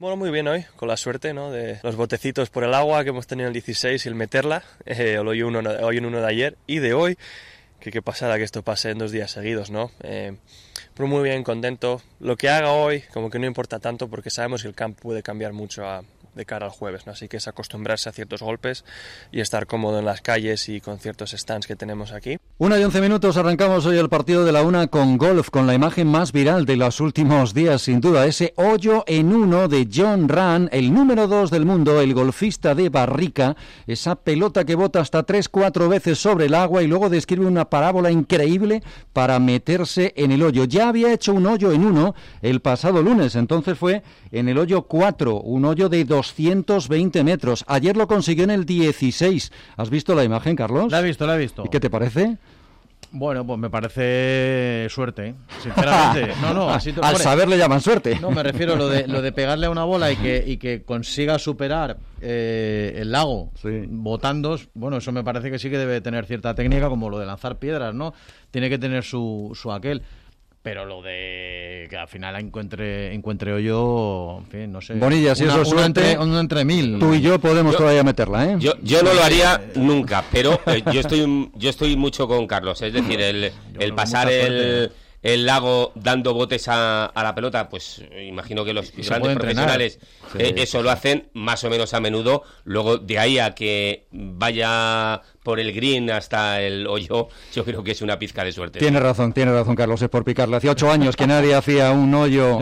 Bueno, muy bien hoy, con la suerte, ¿no?, de los botecitos por el agua que hemos tenido el 16 y el meterla, el hoyo en uno de ayer y de hoy, que qué pasada que esto pase en 2 días seguidos, ¿no? Pero muy bien, contento. Lo que haga hoy, como que no importa tanto, porque sabemos que el campo puede cambiar mucho de cara al jueves, ¿no? Así que es acostumbrarse a ciertos golpes y estar cómodo en las calles y con ciertos stands que tenemos aquí. 1:11, arrancamos hoy el partido de la una con golf, con la imagen más viral de los últimos días, sin duda, ese hoyo en uno de Jon Rahm, el número 2 del mundo, el golfista de Barrica, esa pelota que bota hasta 3-4 veces sobre el agua y luego describe una parábola increíble para meterse en el hoyo. Ya había hecho un hoyo en uno el pasado lunes, entonces fue en el hoyo 4, un hoyo de 220 metros. Ayer lo consiguió en el 16. ¿Has visto la imagen, Carlos? La he visto. ¿Y qué te parece? Bueno, pues me parece suerte, sinceramente. Al saber le llaman suerte. No, me refiero a lo de pegarle a una bola y que consiga superar el lago, sí, botando. Bueno, eso me parece que sí que debe tener cierta técnica, como lo de lanzar piedras, ¿no? Tiene que tener su aquel. Pero lo de que al final encuentre hoyo, en fin, no sé. Bonilla, si eso es suerte, una entre mil. Tú y yo podemos todavía meterla, ¿eh? Yo no lo haría nunca, pero yo estoy mucho con Carlos. Es decir, el pasar el lago dando botes a la pelota, pues imagino que los grandes profesionales eso lo hacen más o menos a menudo. Luego de ahí a que vaya por el green hasta el hoyo, yo creo que es una pizca de suerte. Tiene razón, Carlos, es por picarle. Hacía 8 años que nadie hacía un hoyo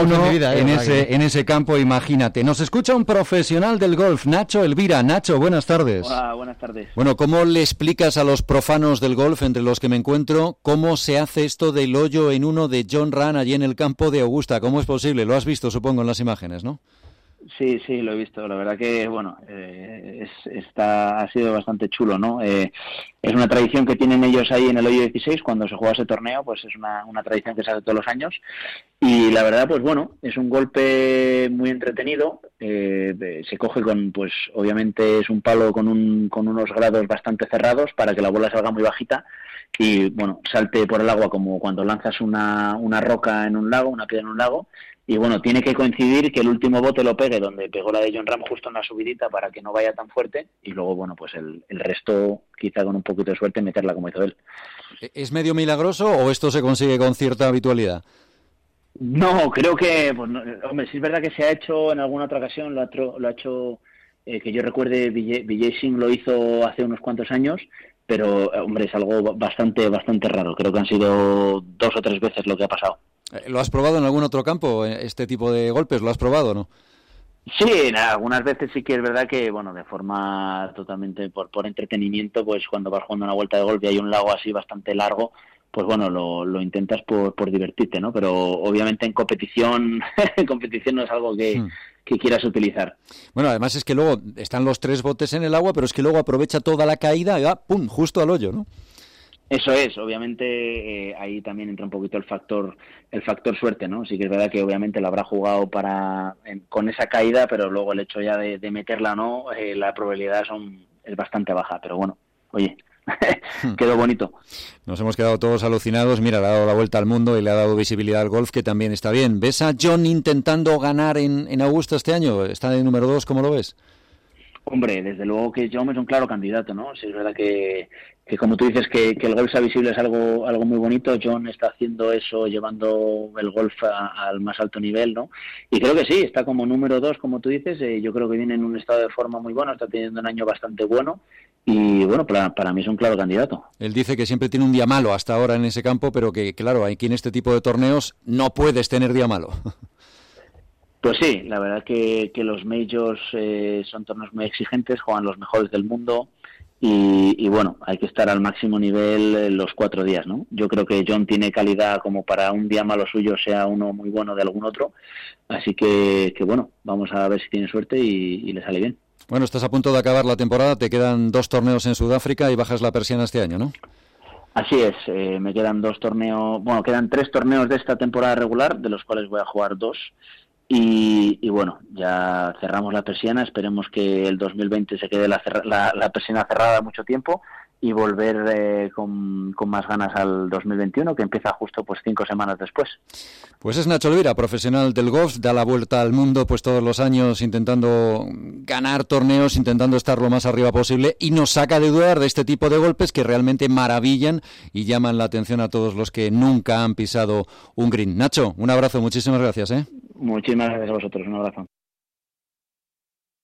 en ese campo, imagínate. Nos escucha un profesional del golf, Nacho Elvira. Nacho, buenas tardes. Hola, buenas tardes. Bueno, ¿cómo le explicas a los profanos del golf, entre los que me encuentro, cómo se hace esto del hoyo en uno de Jon Rahm allí en el campo de Augusta? ¿Cómo es posible? Lo has visto, supongo, en las imágenes, ¿no? Sí, lo he visto. La verdad que, bueno, ha sido bastante chulo, ¿no? Es una tradición que tienen ellos ahí en el hoyo 16 cuando se juega ese torneo, pues es una tradición que se hace todos los años. Y la verdad, pues bueno, es un golpe muy entretenido. Se coge con, pues obviamente es un palo con unos grados bastante cerrados para que la bola salga muy bajita y, bueno, salte por el agua como cuando lanzas una roca en un lago, una piedra en un lago. Y bueno, tiene que coincidir que el último bote lo pegue donde pegó la de Jon Rahm, justo en la subidita, para que no vaya tan fuerte, y luego, bueno, pues el resto, quizá con un poquito de suerte, meterla como hizo él. ¿Es medio milagroso o esto se consigue con cierta habitualidad? No, creo que, pues, no, hombre, sí es verdad que se ha hecho en alguna otra ocasión, lo ha hecho, que yo recuerde, Vijay Singh lo hizo hace unos cuantos años, pero, hombre, es algo bastante raro. Creo que han sido 2 o 3 veces lo que ha pasado. ¿Lo has probado en algún otro campo, este tipo de golpes? ¿Lo has probado o no? Sí, algunas veces sí que es verdad que, bueno, de forma totalmente por entretenimiento, pues cuando vas jugando una vuelta de golf y hay un lago así bastante largo, pues bueno, lo intentas por divertirte, ¿no? Pero obviamente en competición no es algo que quieras utilizar. Bueno, además es que luego están los 3 botes en el agua, pero es que luego aprovecha toda la caída y va, ¡pum!, justo al hoyo, ¿no? Eso es, obviamente ahí también entra un poquito el factor suerte, ¿no? Sí que es verdad que obviamente lo habrá jugado con esa caída, pero luego el hecho ya de meterla o no, la probabilidad es bastante baja, pero bueno, oye, quedó bonito. Nos hemos quedado todos alucinados. Mira, le ha dado la vuelta al mundo y le ha dado visibilidad al golf, que también está bien. ¿Ves a Jon intentando ganar en Augusta este año? ¿Está de número 2? ¿Cómo lo ves? Hombre, desde luego que Jon es un claro candidato, ¿no? Sí, es verdad que como tú dices que el golf sea visible es algo muy bonito. Jon está haciendo eso, llevando el golf al más alto nivel, ¿no? Y creo que sí, está como número 2, como tú dices. Yo creo que viene en un estado de forma muy bueno, está teniendo un año bastante bueno y, bueno, para mí es un claro candidato. Él dice que siempre tiene un día malo hasta ahora en ese campo, pero que, claro, aquí en este tipo de torneos no puedes tener día malo. Pues sí, la verdad que los majors son torneos muy exigentes, juegan los mejores del mundo y bueno, hay que estar al máximo nivel los 4 días, ¿no? Yo creo que Jon tiene calidad como para un día malo suyo sea uno muy bueno de algún otro, así que bueno, vamos a ver si tiene suerte y le sale bien. Bueno, estás a punto de acabar la temporada, te quedan 2 torneos en Sudáfrica y bajas la persiana este año, ¿no? Así es, me quedan 2 torneos, bueno, quedan 3 torneos de esta temporada regular, de los cuales voy a jugar 2. Y bueno, ya cerramos la persiana, esperemos que el 2020 se quede la persiana cerrada mucho tiempo volver con más ganas al 2021, que empieza justo pues 5 semanas después. Pues es Nacho Elvira, profesional del golf, da la vuelta al mundo pues todos los años intentando ganar torneos, intentando estar lo más arriba posible, y nos saca de dudar de este tipo de golpes que realmente maravillan y llaman la atención a todos los que nunca han pisado un green. Nacho, un abrazo, muchísimas gracias. Muchísimas gracias a vosotros, un abrazo.